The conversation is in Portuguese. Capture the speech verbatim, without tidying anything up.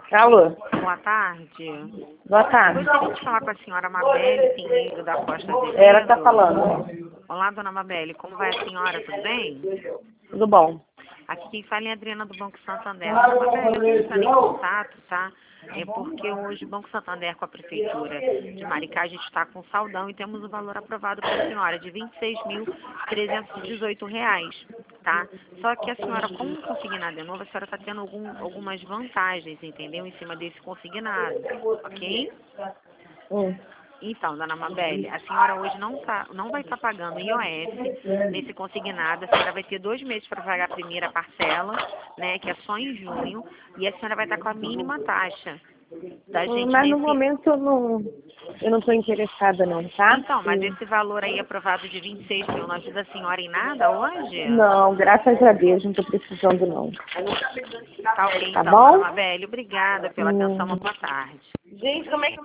Alô? Boa tarde. Boa tarde. Gostaria de falar com a senhora Mabelle Pinheiro da Costa Azevedo. Ela está falando. Olá, dona Mabelle. Como vai a senhora? Tudo bem? Tudo bom? Aqui quem fala é a Adriana do Banco Santander. Dona Mabelle, eu estou em contato, tá? É porque hoje o Banco Santander com a Prefeitura de Maricá, a gente está com saldão e temos o valor aprovado para a senhora de vinte e seis mil trezentos e dezoito reais, tá? Só que a senhora, como um consignado é novo, a senhora está tendo algum, algumas vantagens, entendeu? Em cima desse consignado, ok? Hum. Então, dona Mabelle, a senhora hoje não, tá, não vai estar pagando I O S nesse consignado. A senhora vai ter dois meses para pagar a primeira parcela, né, que é só em junho, e a senhora vai estar com a mínima taxa da gente Mas no nesse... momento eu não eu não estou interessada não, tá? Então, mas Sim. esse valor aí aprovado de vinte e seis mil não ajuda a senhora em nada hoje? Não, graças a Deus, não estou precisando não. Tá ok, Tá então, dona bom? Mabelle. Obrigada pela atenção. Hum. Uma boa tarde. Gente, como é que